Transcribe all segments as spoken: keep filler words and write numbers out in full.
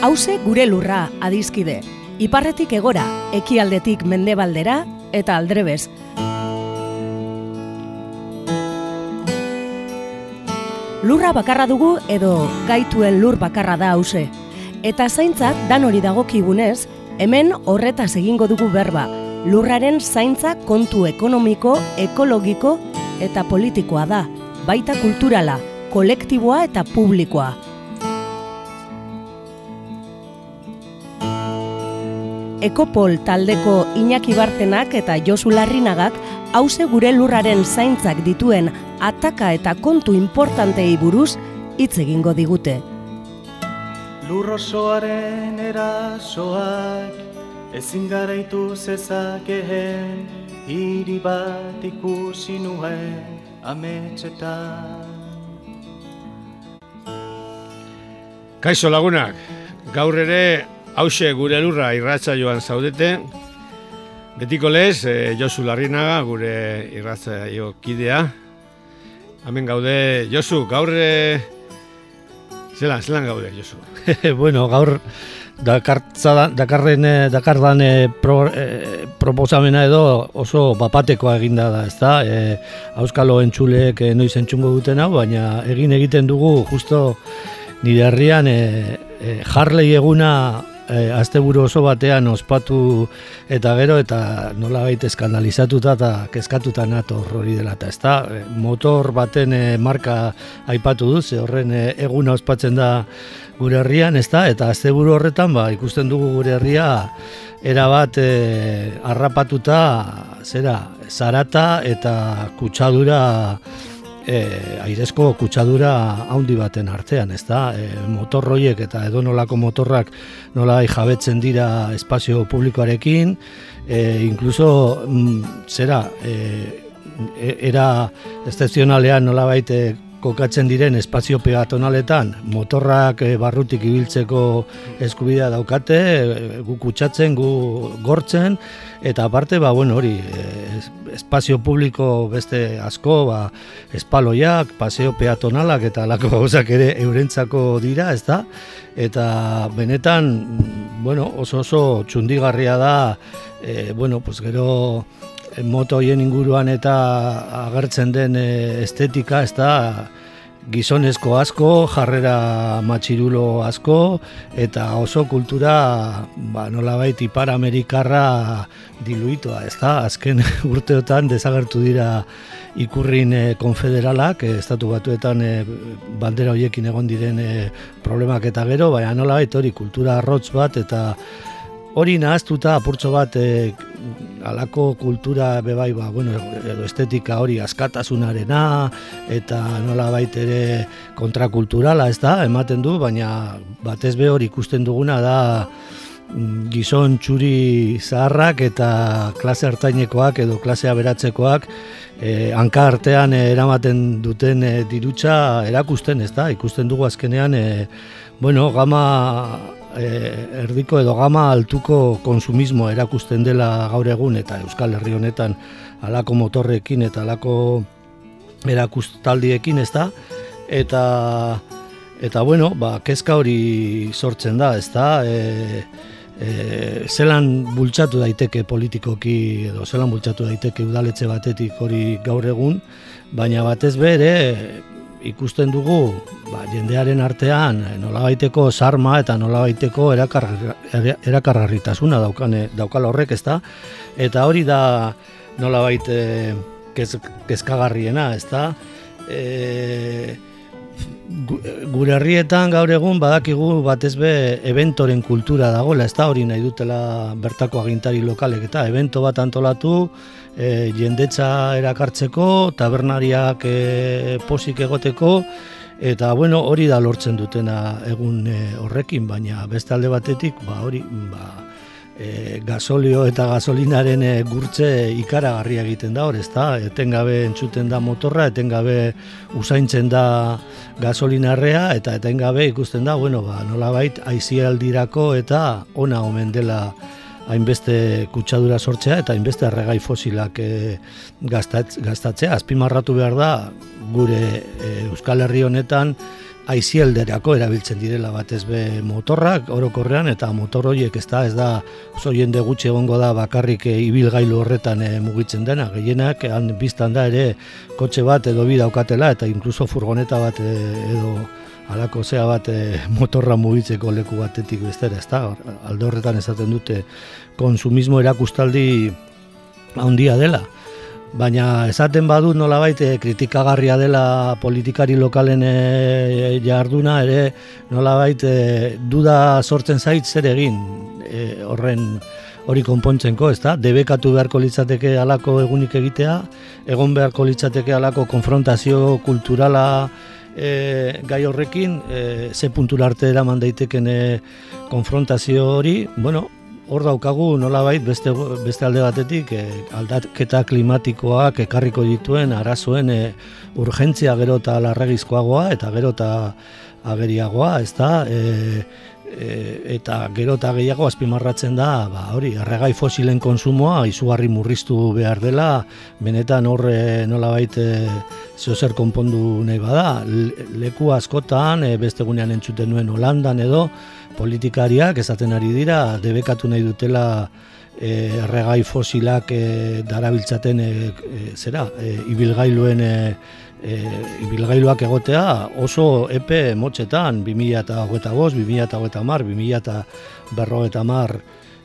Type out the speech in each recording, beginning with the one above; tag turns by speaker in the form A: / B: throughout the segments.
A: Hauze gure lurra, adizkide. Iparretik egora, ekialdetik mendebaldera eta aldrebez. Lurra bakarra dugu edo gaituen lur bakarra da hauze. Eta zaintzak dan hori dagokigunez, hemen horretaz egingo dugu berba. Lurraren zaintza kontu ekonomiko, ekologiko eta politikoa da, baita kulturala, kolektiboa eta publikoa. Ekopol taldeko Iñaki Bartenak eta Josu Larrinagak hauze gure lurraren zaintzak dituen ataka eta kontu importantei buruz hitz egingo digute.
B: Lur osoaren erasoak ezin garaitu zezakeen, hiri bat ikusi nuen ametsetan.
C: Kaixo lagunak, gaur ere hauxe gure lurra irratsaioan zaudete. Betiko lez, eh, Josu Larrinaga, gure irratsaio kidea. Hemen gaude, Josu, gaur eh, zelan, zelan gaude, Josu?
D: Bueno, gaur dakartzadan, dakarren, dakardan eh, pro, eh, proposamena edo oso bapatekoa eginda da, ezta? Eh, Auskalo entzuleek eh, noiz entzungo duten hau, baina egin egiten dugu justo nire herrian eh, eh, Harley eguna E, asteburu oso batean ospatu eta gero eta nolabait eskandalizatuta eta kezkatuta nator hori dela eta ezta, e, motor baten e, marka aipatu du, ze horren e, eguna ospatzen da gure herrian, ezta, eta asteburu horretan ba ikusten dugu gure herria erabat e, harrapatuta, zera, zarata eta kutsadura E, airezko kutsadura handi baten artean, ezta? E, motorroiek eta edonolako motorrak nola jabetzen dira espazio publikoarekin, e, incluso mm, zera e, era excepzionalean nolabait e, kokatzen diren espazio peatonaletan motorrak e, barrutik ibiltzeko eskubidea daukate, e, gu kutsatzen, gu gortzen, eta aparte, ba, bueno, hori, e, espazio publiko beste asko, ba, espaloiak, paseo peatonalak eta alako gauzak ere eurentzako dira, ezta? Eta benetan, bueno, oso oso txundigarria da, e, bueno, pues gero moto hoien inguruan eta agertzen den e, estetika, ezta? Gizonezko asko, jarrera matxirulo asko, eta oso kultura ba, nolabait ipar amerikarra diluitua, ezta? Azken urteotan desagertu dira ikurrin e, konfederalak, e, estatu batuetan e, bandera horiekin egon diren e, problemak eta gero, baina nolabait hori kultura arrotz bat eta hori nahaztuta apurtxo bat e, alako kultura bebai, ba, bueno, edo estetika hori askatasunarena eta nolabait ere kontrakulturala, ez da, ematen du, baina batez be hori ikusten duguna da gizon txuri zaharrak eta klase hartainekoak edo klase aberatzekoak e, hanka artean e, eramaten duten e, dirutza erakusten, ez da, ikusten dugu azkenean, e, bueno, gama E, erdiko edo gama altuko konsumismoa erakusten dela gaur egun eta Euskal Herri honetan alako motorrekin eta alako erakustaldiekin, ez da, eta eta bueno, ba, kezka hori sortzen da, ez da, e, e, zelan bultzatu daiteke politikoki edo zelan bultzatu daiteke udaletxe batetik hori gaur egun, baina batez bere ikusten dugu ba, jendearen artean nolabaiteko sarma eta nolabaiteko erakargarritasuna daukane, daukala horrek, ezta? Eta hori da nolabait e, kez, kezkagarriena, ezta? E, gure herrietan gaur egun badakigu batez be eventoren kultura dagoela, ezta? Hori nahi dutela bertako agintari lokalek, eta evento bat antolatu, E, jendetza erakartzeko, tabernariak e, posik egoteko, eta bueno, hori da lortzen dutena egun e, horrekin, baina beste alde batetik, ba, hori, ba, e, gasolio eta gasolinaren e, gurtze ikaragarria egiten da hor, ezta? Etengabe entzuten da motorra, etengabe usaintzen da gasolinarrea, eta etengabe ikusten da, bueno, ba, nolabait aisialdirako eta ona omen dela hainbeste kutsadura sortzea eta hainbeste erregai fosilak e, gastatzea. Azpimarratu behar da, gure e, Euskal Herri honetan aizialderako erabiltzen direla batez be motorrak orokorrean, eta motor horiek ez da, ez da oso jende gutxi egongo da bakarrik e, ibilgailu horretan e, mugitzen dena, gehienak han biztan da ere kotxe bat edo bi daukatela, eta inkluso furgoneta bat e, edo halako zea bat e, motorra mugitzeko leku batetik bestera, ez da, alde horretan esaten dute konsumismo erakustaldi handia dela. Baina esaten badut nolabait e, kritikagarria dela politikari lokalen e, jarduna ere nolabait e, duda sortzen zait zer egin e, horren hori konpontzenko, ezta? Debekatu beharko litzateke halako egunik egitea, egon beharko litzateke halako konfrontazio kulturala e, gai horrekin, e, ze puntura arte eraman daiteken e, konfrontazio hori, bueno, hor daukagu nolabait beste, beste alde batetik e, aldaketa klimatikoak ekarriko dituen arazoen e, urgentzia gero eta larregizkoagoa eta gero eta ageriagoa, ez da, e, e, eta gero eta gehiago azpimarratzen da, ba, hori, erregai fosilen konsumoa izugarri murriztu behar dela, benetan hor e, nolabait e, zeozer konpondu nahi bada, leku askotan, e, beste gunean entzuten nuen Holandan edo, politikariak esaten ari dira debekatu nahi dutela e, erregai fosilak e, darabiltzaten e, e, zera e, ibilgailuen e, e, ibilgailuak egotea oso epe motxetan bi mila hogeita bost, bi mila hogeita hamar, bi mila berrogeita hamar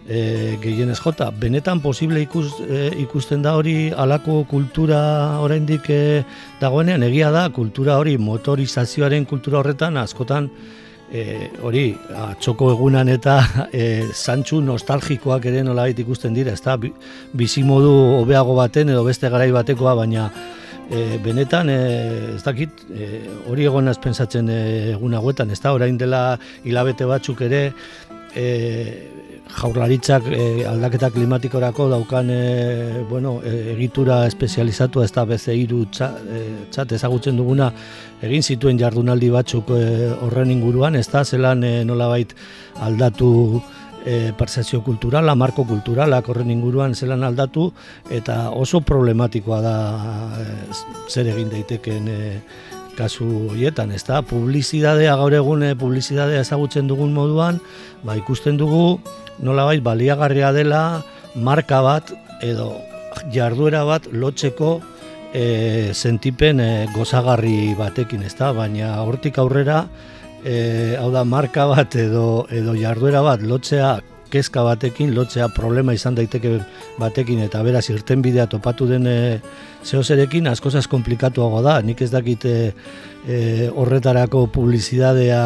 D: e, gehienez jota. Benetan posible ikus, e, ikusten da hori halako kultura oraindik e, dagoenean, egia da kultura hori motorizazioaren kultura horretan askotan E, hori, atxoko egunan eta e, zantzu nostalgikoak ere nolabait ikusten dira, ez da, bizimodu hobeago baten edo beste garai batekoa, baina e, benetan, e, ez dakit, e, hori egon az pentsatzen e, egun hauetan, ez da, orain dela hilabete batzuk ere, e, jaurlaritzak e, aldaketa klimatikorako daukan e, bueno, e, egitura espezializatu, ez da B C hiru txat, e, txat ezagutzen duguna, egin zituen jardunaldi batzuk e, horren inguruan, ez da, zelan e, nolabait aldatu e, percepzio kulturala, marko kulturalak horren inguruan zelan aldatu, eta oso problematikoa da e, zer egin daiteken e, kasu horietan, ez da, publizidadea gaur egun e, publizidadea ezagutzen dugun moduan, ba, ikusten dugu nolabait baliagarria dela marka bat edo jarduera bat lotzeko e, sentipen e, gozagarri batekin, ez da, baina hortik aurrera e, hau da marka bat edo, edo jarduera bat lotzea kezka batekin, lotzea problema izan daiteke batekin eta beraz irtenbidea topatu den e, zehozerekin askozaz komplikatuago da. Nik ez dakit e, e, horretarako publizidadea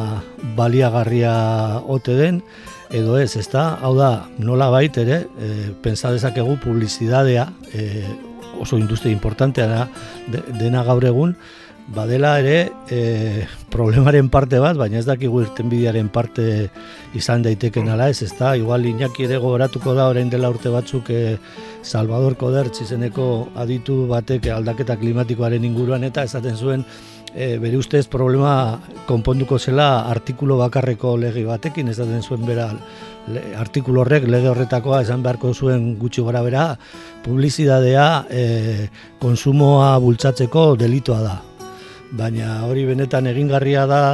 D: baliagarria ote den edo ez, ez da, hau da, nola bait ere, e, pentsa dezakegu publizidadea e, oso industria importantea da, de, dena gaur egun, badela ere e, problemaren parte bat, baina ez dakigu irtenbidearen parte izan daiteken ala ez, ez da, igual Iñaki ere gogoratuko da orain dela urte batzuk e, Salvador Kodertz izeneko aditu batek aldaketa klimatikoaren inguruan eta esaten zuen e, bere ustez problema konponduko zela artikulu bakarreko lege batekin, esaten zuen bera le, artikulu horrek lege horretakoa esan beharko zuen gutxi gora bera, publizidadea e, konsumoa bultzatzeko delitoa da. Baina hori benetan egingarria da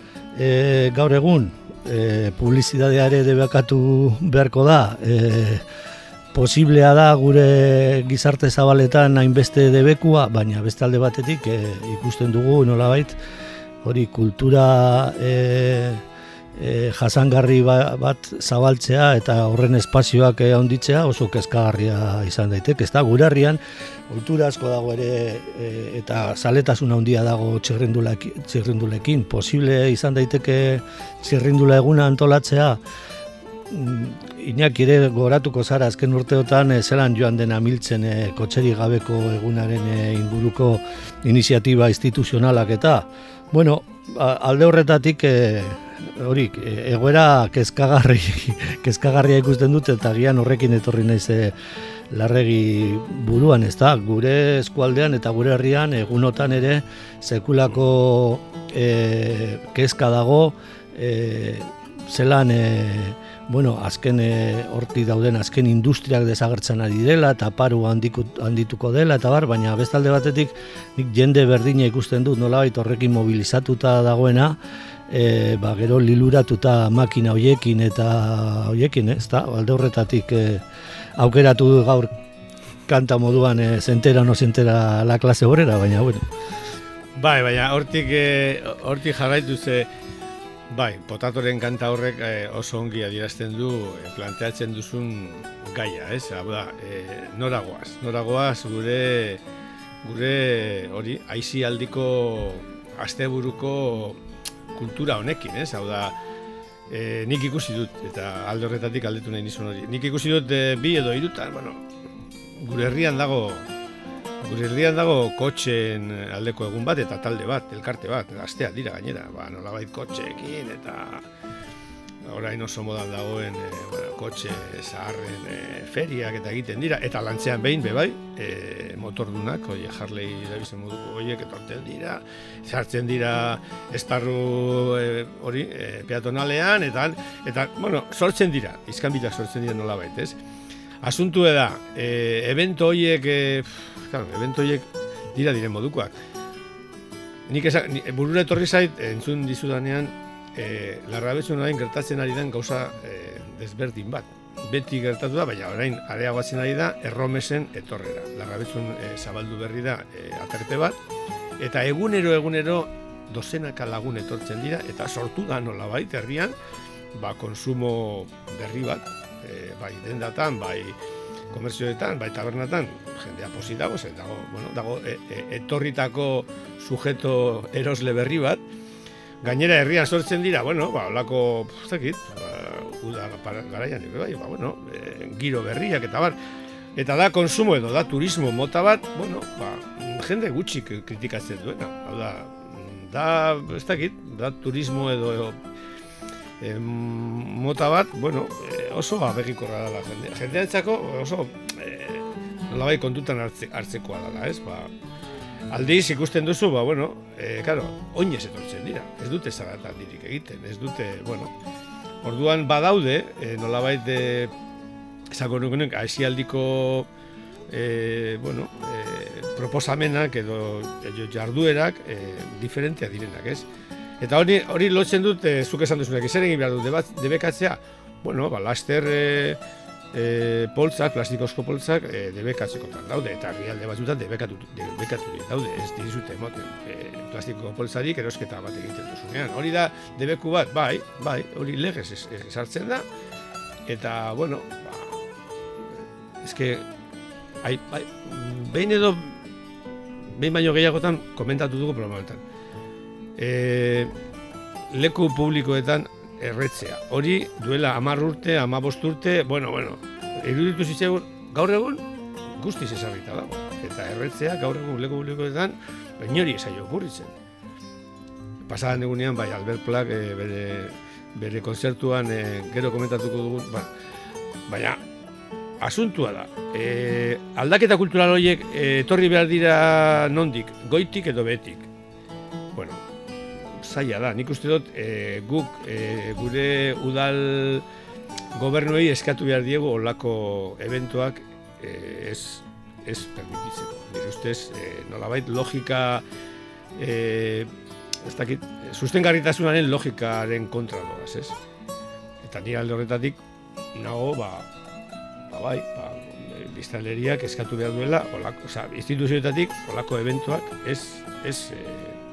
D: e, gaur egun, e, publizidadea ere debekatu beharko da, e, posiblea da gure gizarte zabaletan hainbeste debekua, baina beste alde batetik e, ikusten dugu nolabait hori kultura e, e, jasangarri bat zabaltzea eta horren espazioak e, handitzea oso kezkagarria izan daiteke, ezta gure herrian kultura asko dago ere e, eta zaletasun handia dago txirrindulekin, posible izan daiteke txirrindula eguna antolatzea. Iñaki ere goratuko zara azken urteotan e, zelan joan dena miltzen e, kotxeri gabeko egunaren e, inguruko iniziatiba instituzionalak eta bueno, alde horretatik e, hori, egoera kezkagarri, kezkagarria ikusten dut eta gian horrekin etorri naiz e, larregi buruan, ez da, gure eskualdean eta gure herrian egunotan ere sekulako e, kezka dago e, zelan e, bueno, azken e, hortik dauden azken industriak desagertzen ari dela eta paru handiku, handituko dela eta bar, baina bestalde batetik nik jende berdina ikusten dut nolabait horrekin mobilizatuta dagoena, e, ba, gero liluratuta makina hoiekin eta hoiekin, ez da, alde horretatik e, aukeratu du gaur kanta moduan e, zentera no zentera la klase horrera, baina bueno.
C: Bai, baina hortik, e, hortik jarraitu ze, bai, potatoren kanta horrek e, oso ongi adierazten du e, planteatzen duzun gaia, ez? Hau da, e, noragoaz, noragoaz gure, gure hori, aisialdiko asteburuko kultura honekin, ez? Hau da, e, nik ikusi dut, eta alde horretatik aldetu nahi nizun hori. Nik ikusi dut e, bi edo hirutan, bueno, gure herrian dago, gure herrian dago kotxeen aldeko egun bat eta talde bat, elkarte bat, gazteak dira gainera, ba, nolabait kotxeekin eta orain oso modan dagoen e, bueno, kotxe zaharren e, feriak eta egiten dira, eta lantzean behin bebai, e, motordunak, oie, Harley Davidson moduko horiek etortzen dira, sartzen dira esparru e, hori, e, peatonalean, eta, eta, bueno, sortzen dira, izkanbitak sortzen dira nolabait, ez? Asuntu da, e, evento horiek, e, claro, evento horiek dira diren modukoak. Nik esa, ni, burura etorri zait, entzun dizudanean, e, Larrabetxun orain gertatzen ari den gauza e, desberdin bat. Beti gertatu da, baina orain areagoatzen ari da Erromesen etorrera. Larrabetxun e, zabaldu berri da e, aterpe bat, eta egunero egunero dozenaka lagun etortzen dira, eta sortu da nolabait herrian, ba, konsumo berri bat, e, bai dendatan, bai komerzioetan, bai tabernatan, jendea posi dago, zen dago, bueno, dago e, e, etorritako sujeto erosle berri bat, gainera herrian sortzen dira, bueno, ba, olako, ez dakit, ba, uda garaian, bai, ba, bueno, e, giro berriak eta bar, eta da konsumo edo da turismo mota bat, bueno, ba, jende gutxi kritikatzen duena, hau da, da, ez dakit, da turismo edo, edo E, mota bat, bueno, e, oso abegikorra dela jende. Jendeantzako oso e, nolabai kontutan hartze, hartzekoa dela, ez? Ba, aldiz ikusten duzu, ba, bueno, e, claro, oinez etortzen dira. Ez dute zaratan dirik egiten, ez dute, bueno, orduan badaude, e, nolabait e, esako nukenek, aisialdiko e, bueno, e, proposamenak edo, edo jarduerak e, diferenteak direnak, ez? Eta hori, hori lotzen dut, e, zuk esan duzunak, zer egin behar dut, debekatzea, bueno, ba, laster e, e, poltzak, plastikozko poltzak, e, debekatzekotan daude, eta herrialde batzutan debekatu, debekatu daude, ez dizute emoten, e, plastiko poltzarik erosketa bat egiten duzunean. Hori da, debeku bat, bai, bai, hori legez esartzen da, eta, bueno, ba, ezke, ai, bai, behin edo, behin baino gehiagotan komentatu dugu programetan. E, leku publikoetan erretzea. Hori duela hamar urte, hamabost urte, bueno, bueno, iruditu zitzaigun, gaur egun guztiz ezarrita dago. Eta erretzea gaur egun leku publikoetan inori esaio okurritzen. Pasadan egunean, bai, Albert Plak e, bere, bere konzertuan e, gero komentatuko dugu, ba, baina asuntua da. E, aldaketa kultural horiek e, etorri behar dira nondik, goitik edo betik. Bueno, zaila da, nik uste dut e, guk e, gure udal gobernuei eskatu behar diegu olako eventuak e, ez, ez permititzeko. Nire ustez, e, nolabait logika, e, ez dakit, sustengarritasunaren logikaren kontra doaz, ez? Eta nire alde horretatik nago, ba, ba bai, ba, biztanleriak eskatu behar duela, olako, oza, instituzioetatik olako eventuak ez, ez, e,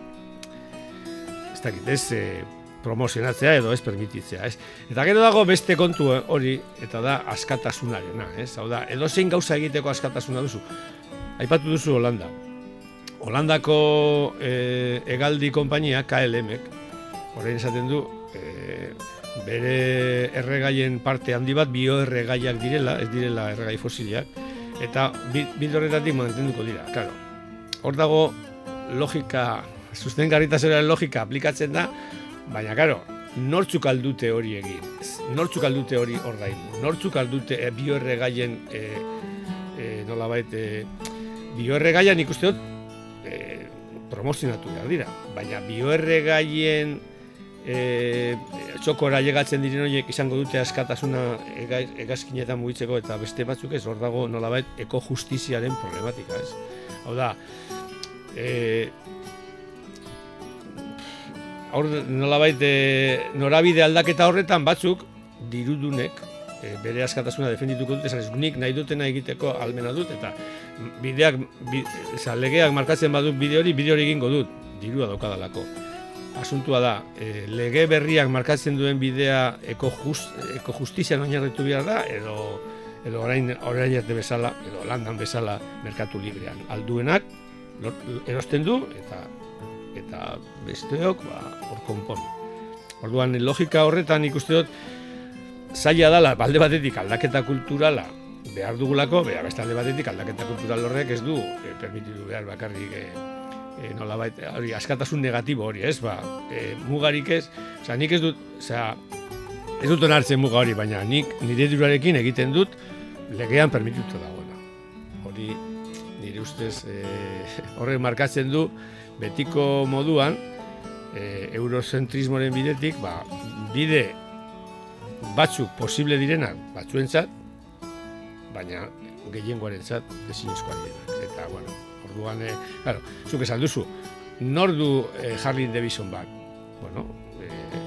C: ez dakit, ez e, promozionatzea edo ez permititzea, ez? Eta gero dago beste kontu hori, eta da askatasunarena, ez? Hau da, edozein gauza egiteko askatasuna duzu. Aipatu duzu Holanda. Holandako e, hegaldi konpainia, K L M-ek, orain esaten du, e, bere erregaien parte handi bat bioerregaiak direla, ez direla erregai fosiliak, eta bide horretatik mantenduko dira. Claro, hor dago logika, sustengarritasunaren logika aplikatzen da, baina, karo, nortzuk aldute hori egin, nortzuk aldute hori ordaindu, nortzuk aldute e, bioerregaien e, e, nolabait e, bioerregaian ikuste dut e, promozionatu behar dira, baina bioerregaien e, txokora llegatzen diren horiek izango dute askatasuna hegazkinetan mugitzeko eta beste batzuk ez, hor dago nolabait ekojustiziaren problematika, ez? Hau da, e, hor nolabait e, norabide aldaketa horretan batzuk dirudunek e, bere askatasuna defendituko dute, esan ez, nik nahi dutena egiteko almena dut, eta bideak, bi, eza, legeak markatzen badut bide hori, bide hori egingo dut, dirua daukadalako. Asuntua da, e, lege berriak markatzen duen bidea ekojust, ekojustizian oinarritu behar da, edo, edo orain, orain arte bezala, edo landan bezala merkatu librean. Alduenak erosten du, eta eta besteok ba, hor konpon. Orduan, logika horretan ikuste dut, zaila dela, alde batetik aldaketa kulturala behar dugulako, behar beste alde batetik aldaketa kultural horrek ez du, e, permititu behar bakarrik e, E, nolabait, hori, askatasun negatibo hori, ez, ba, e, mugarik ez, oza, nik ez dut, oza, ez dut onartzen muga hori, baina nik nire diruarekin egiten dut legean permituta dagoela. Hori, nire ustez, e, horrek markatzen du, betiko moduan, e, eurozentrismoren bidetik, ba, bide batzuk posible direnak batzuentzat, baina gehiengoarentzat ezinezkoak direnak, eta, bueno, orduan, eh, claro, zuk esan duzu, nor du eh, Harley Davidson bat? Bueno, eh,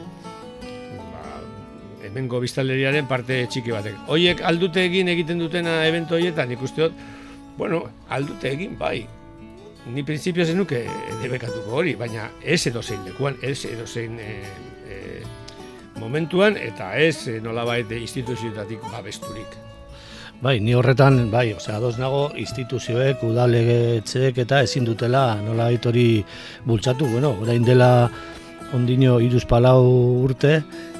C: ba, hemengo biztanleriaren parte txiki batek. Hoiek aldute egin egiten dutena evento horietan, ikuste dut, bueno, aldute egin, bai. Ni printzipioz ez nuke debekatuko hori, baina ez edozein lekuan, ez edozein eh, eh, momentuan, eta ez eh, nolabait instituzioetatik babesturik.
D: Bai, ni horretan, bai, osea, ados nago instituzioek, udaletxeek eta ezin dutela nolabait hori bultzatu. Bueno, orain dela ondino hiruz palau urte,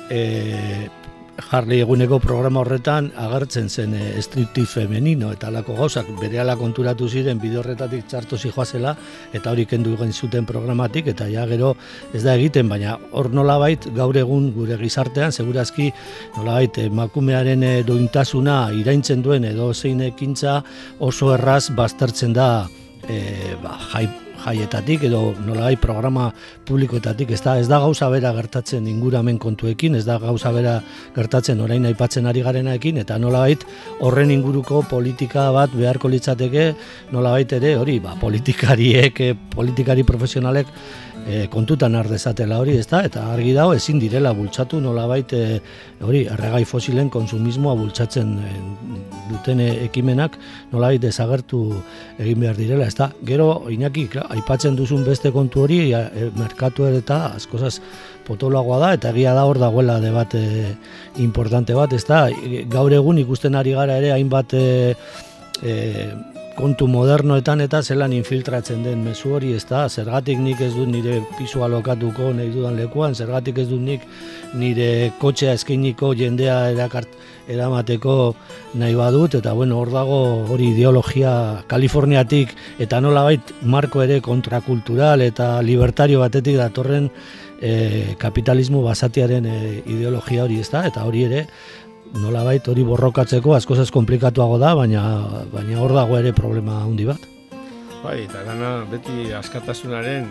D: e, Harley eguneko programa horretan agertzen zen e, striptease femenino eta alako gauzak berehala konturatu ziren bide horretatik txarto zijoazela eta hori kendu egin zuten programatik eta ja gero ez da egiten, baina hor nolabait gaur egun gure gizartean segurazki nolabait emakumearen e, dointasuna iraintzen duen edo zein ekintza oso erraz baztertzen da e, ba, jai, jaietatik edo nolabait programa publikoetatik, ez da, ez da gauza bera gertatzen inguramen kontuekin, ez da gauza bera gertatzen orain aipatzen ari garenaekin, eta nolabait horren inguruko politika bat beharko litzateke nolabait ere hori, ba, politikariek, politikari profesionalek e, kontutan har dezatela hori, ez da, eta argi dago ezin direla bultzatu nolabait e, hori, erregai fosilen konsumismoa bultzatzen e, duten ekimenak nolabait desagertu egin behar direla, ez da, gero Iñaki, aipatzen duzun beste kontu hori, e, merkatu eta askozaz potoloagoa da, eta egia da hor dagoela debate importante bat, ez da, gaur egun ikusten ari gara ere hainbat e, e, kontu modernoetan eta zelan infiltratzen den mezu hori, ez da, zergatik nik ez dut nire pisua lokatuko nahi dudan lekuan, zergatik ez dut nik nire kotxea eskainiko jendea erakart, eramateko nahi badut, eta bueno, hor dago hori ideologia Kaliforniatik eta nolabait marko ere kontrakultural eta libertario batetik datorren e, kapitalismo basatiaren e, ideologia hori, ez da, eta hori ere nolabait hori borrokatzeko askozaz komplikatuago da, baina baina hor dago ere problema handi bat.
C: Bai, eta gana beti askatasunaren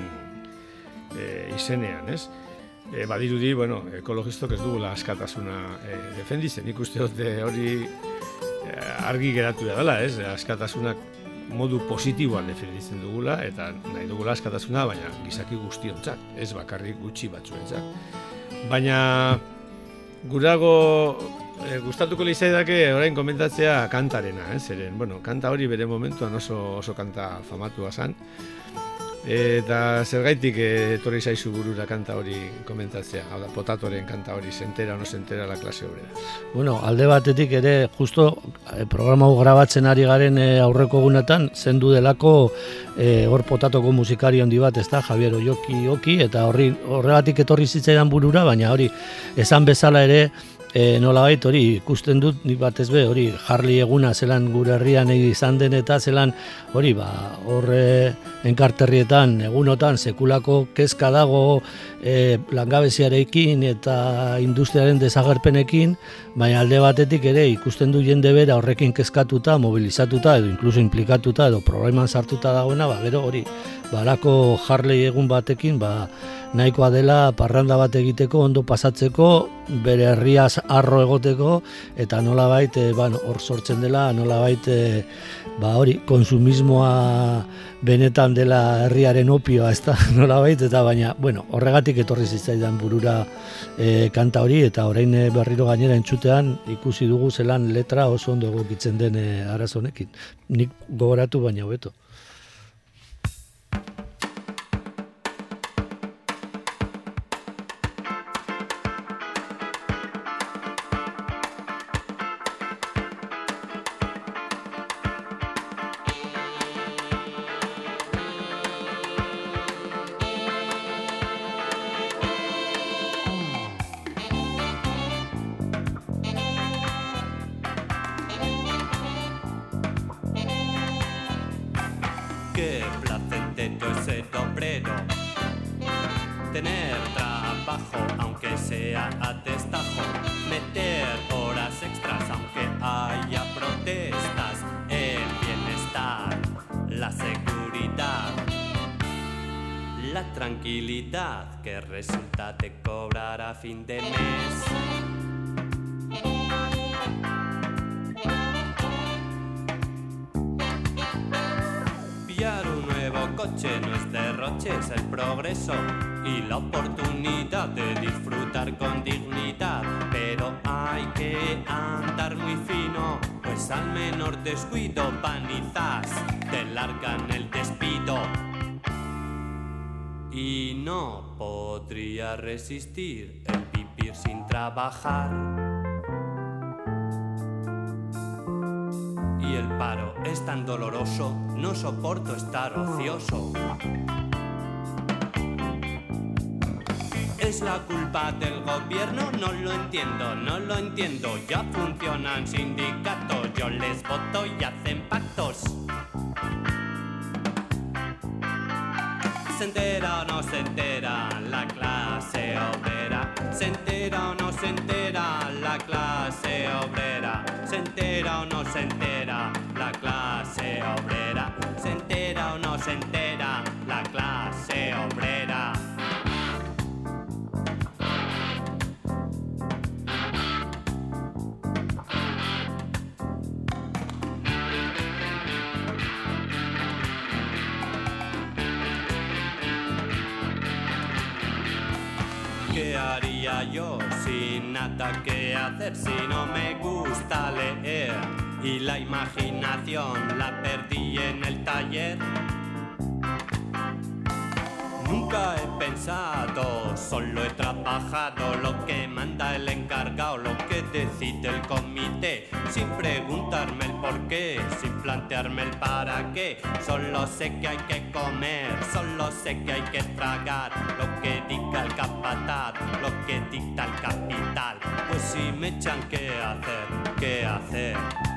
C: e, izenean, ez? E, badirudi, bueno, ekologistok ez dugula askatasuna e, defenditzen, ikuste dut hori e, argi geratu da dela, ez? Askatasunak modu positiboan defenditzen dugula, eta nahi dugula askatasuna, baina gizaki guztiontzat, ez bakarrik gutxi batzuentzat. Baina gurago e, gustatuko lizaidake orain komentatzea kantarena, ez? Zeren, bueno, kanta hori bere momentuan oso, oso kanta famatua zen, eta zergaitik etorri zaizu burura kanta hori komentatzea, hau da, Potatoren kanta hori, sentera o no sentera la klase obrera.
D: Bueno, alde batetik ere, justo eh, programa hau grabatzen ari garen eh, aurreko egunetan, zendu delako eh, hor Potatoko musikari handi bat, ez da, Javier Oioki Oki, eta horri, horregatik etorri zitzaidan burura, baina hori, esan bezala ere, E, nolabait hori ikusten dut nik batez be hori Harley eguna zelan gure herrian izan den eta zelan hori ba horre enkarterrietan egunotan sekulako kezka dago e, langabeziarekin eta industriaren desagerpenekin, baina alde batetik ere ikusten du jende bera horrekin kezkatuta, mobilizatuta edo inkluso implikatuta edo probleman sartuta dagoena, ba gero hori balako Harley egun batekin ba nahikoa dela parranda bat egiteko, ondo pasatzeko, bere herriaz arro egoteko, eta nolabait, e, ba, hor sortzen dela, nolabait, e, ba, hori, konsumismoa benetan dela herriaren opioa, ez da, nolabait, eta baina, bueno, horregatik etorri zitzaidan burura e, kanta hori, eta orain e, berriro gainera entzutean ikusi dugu zelan letra oso ondo egokitzen den e, arazo honekin. Nik gogoratu baina hobeto.
E: Qué placentero es ser obrero, tener trabajo aunque sea a destajo, meter horas extras aunque haya protestas, el bienestar, la seguridad, la tranquilidad que resulta de cobrar a fin de mes. Un nuevo coche no es derroche, es el progreso y la oportunidad de disfrutar con dignidad. Pero hay que andar muy fino, pues al menor descuido panizas te largan el despido. Y no podría resistir el vivir sin trabajar. Y el paro es tan doloroso, no soporto estar ocioso. ¿Es la culpa del gobierno? No lo entiendo, no lo entiendo. Ya funcionan sindicatos, yo les voto y hacen pactos. ¿Se entera o no se entera la clase obrera? ¿Se entera o no se entera la clase obrera? ¿Se entera o no se entera la clase obrera? ¿Se entera o no se entera la clase obrera? ¿Qué haría yo sin nada que hacer si no me gusta leer? Y la imaginación la perdí en el taller. Nunca he pensado, solo he trabajado lo que manda el encargado, lo que decide el comité, sin preguntarme el por qué, sin plantearme el para qué. Solo sé que hay que comer, solo sé que hay que tragar, lo que diga el capataz, lo que dicta el capital. Pues si me echan, ¿qué hacer? ¿Qué hacer?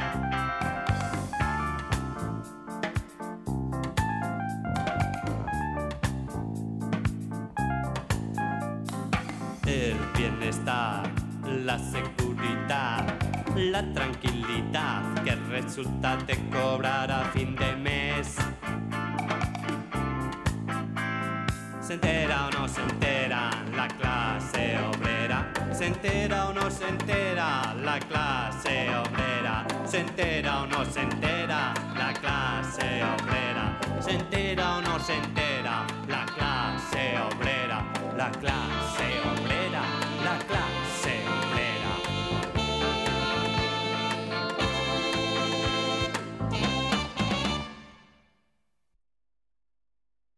E: El bienestar, la seguridad, la tranquilidad que resulta de cobrar a fin de mes. ¿Se entera o no se entera la clase obrera? ¿Se entera o no se entera la clase obrera? ¿Se entera o no se entera la clase obrera? ¿Se entera o no se entera la clase obrera? La clase